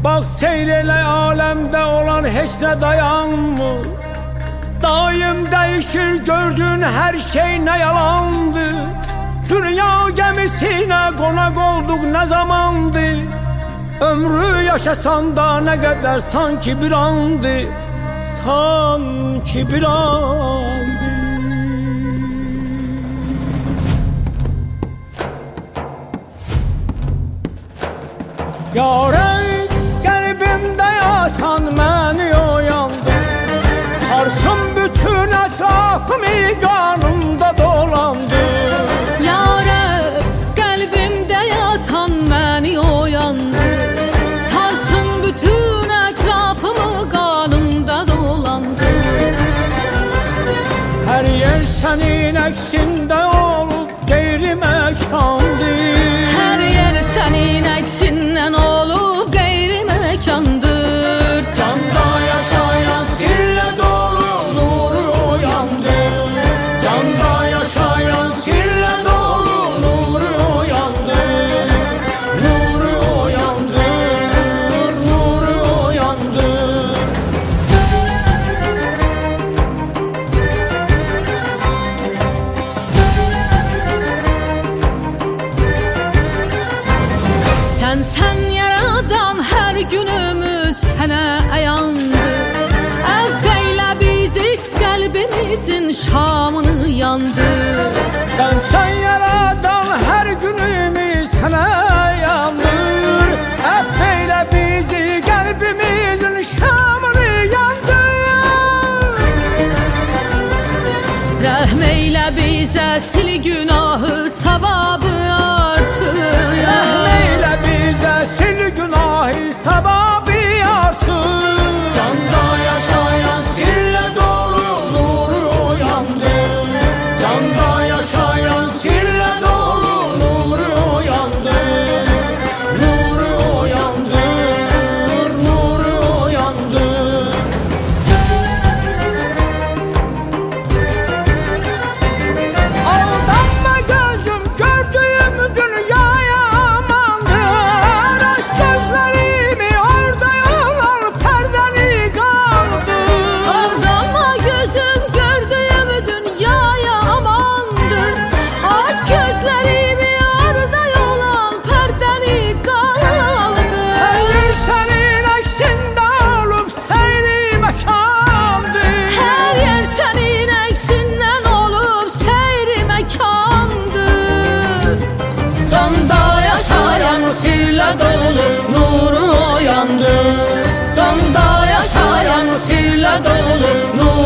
Bak seyreyle alemde olan hiç ne dayanmır. Daim değişir gördüğün her şey ne yalandı. Dünya gemisine konak olduk ne zamandı. Ömrü yaşasan da ne kadar sanki bir andı. Sanki bir andı. Yâre kalbimde yatan beni oyandı. Sarsın bütün etrafımı kanımda dolandı. Yâre kalbimde yatan beni oyandı. Sarsın bütün etrafımı kanımda dolandı. Her yer senin eksinde olup gayri mekandı. Her yer senin eksinden olup gayri mekandır. Canda yaşayan sirle dolu nuru uyandı. Canda yaşayan sirle dolu nuru uyandı. Nuru uyandı, nuru uyandı. Sen yaradan her günümüz sana ayandı. Affeyle bizi kalbimizin şamını yandı. Sen yaradan her günümüz sana yandır. Affeyle bizi kalbimizin şamını yandır. Rahmeyle bize sil günahı sevabı artır. Rahmeyle bize sil günahı sevabı artır. Canda yaşayan sirle dolu nuru uyandı. Canda yaşayan sirle dolu nuru uyandı. Nuru uyandı, nuru uyandı. Aldanma gözüm gördüğüm dünyaya amandır. Aşk gözlerimi orada yolar perdeni kaldır. Aldanma gözüm gördüğüm dünyaya amandır. Aç gözlerimi orada yolan perdeni kaldı. Her yer senin eksinde olup seyri mekandır. Her yer senin eksinden olup seyri mekandır. Canda yaşayan sirle dolu nuru uyandı. Canda yaşayan sirle dolu nuru